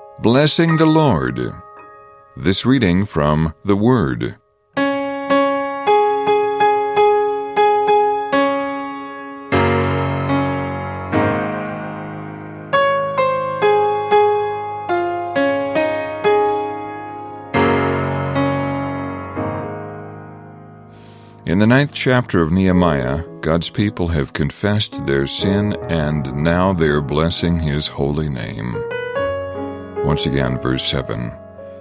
Blessing the Lord. This reading from the Word. In the 9th chapter of Nehemiah, God's people have confessed their sin, and now they are blessing His holy name. Once again, verse 7.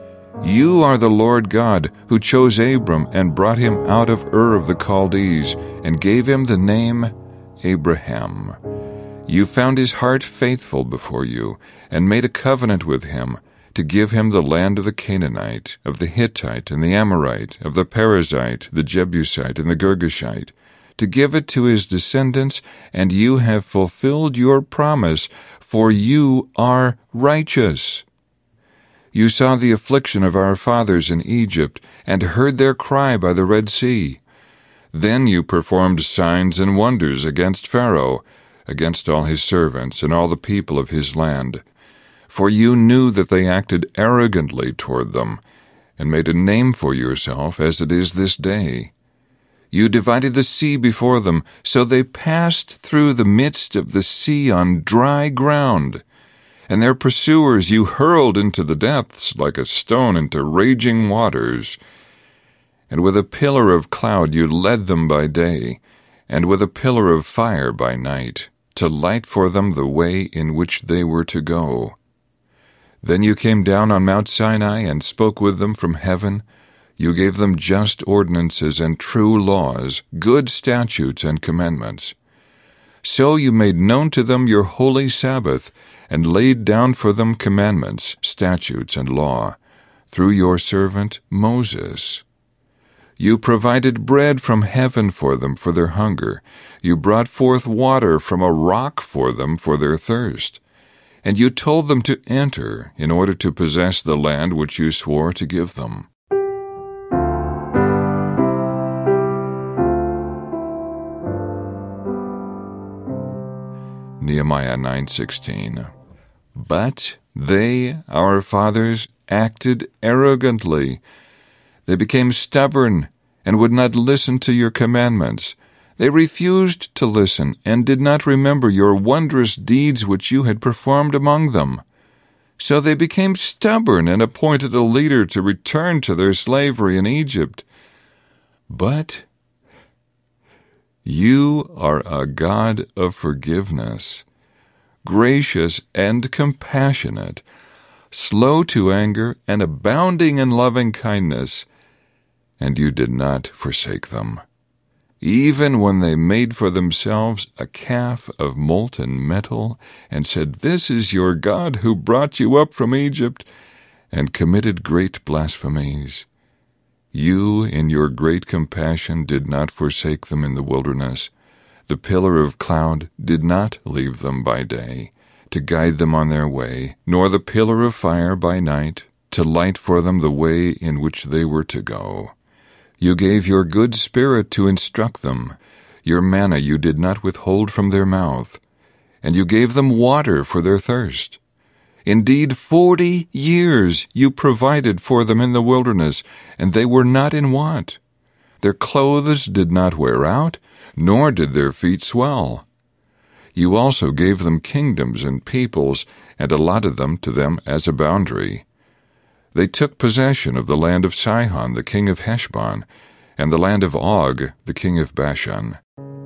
You are the Lord God, who chose Abram and brought him out of Ur of the Chaldees, and gave him the name Abraham. You found his heart faithful before you, and made a covenant with him, to give him the land of the Canaanite, of the Hittite, and the Amorite, of the Perizzite, the Jebusite, and the Girgashite, to give it to his descendants, and you have fulfilled your promise, for you are righteous. You saw the affliction of our fathers in Egypt, and heard their cry by the Red Sea. Then you performed signs and wonders against Pharaoh, against all his servants, and all the people of his land. For you knew that they acted arrogantly toward them, and made a name for yourself as it is this day. You divided the sea before them, so they passed through the midst of the sea on dry ground. And their pursuers you hurled into the depths like a stone into raging waters. And with a pillar of cloud you led them by day, and with a pillar of fire by night, to light for them the way in which they were to go. Then you came down on Mount Sinai and spoke with them from heaven. You gave them just ordinances and true laws, good statutes and commandments. So you made known to them your holy Sabbath, and laid down for them commandments, statutes, and law, through your servant Moses. You provided bread from heaven for them for their hunger. You brought forth water from a rock for them for their thirst. And you told them to enter in order to possess the land which you swore to give them. Nehemiah 9:16. But they, our fathers, acted arrogantly. They became stubborn and would not listen to your commandments. They refused to listen and did not remember your wondrous deeds which you had performed among them. So they became stubborn and appointed a leader to return to their slavery in Egypt. But you are a God of forgiveness, gracious and compassionate, slow to anger and abounding in loving kindness, and you did not forsake them. Even when they made for themselves a calf of molten metal, and said, This is your God who brought you up from Egypt, and committed great blasphemies. You, in your great compassion, did not forsake them in the wilderness. The pillar of cloud did not leave them by day, to guide them on their way, nor the pillar of fire by night, to light for them the way in which they were to go. You gave your good spirit to instruct them. Your manna you did not withhold from their mouth. And you gave them water for their thirst. Indeed, 40 years you provided for them in the wilderness, and they were not in want. Their clothes did not wear out, nor did their feet swell. You also gave them kingdoms and peoples, and allotted them to them as a boundary. They took possession of the land of Sihon, the king of Heshbon, and the land of Og, the king of Bashan.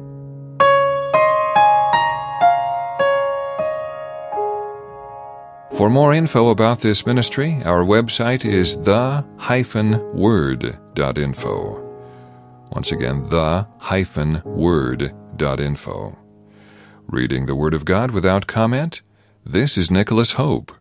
For more info about this ministry, our website is the-word.info. Once again, the-word.info. Reading the Word of God without comment, this is Nicholas Hope.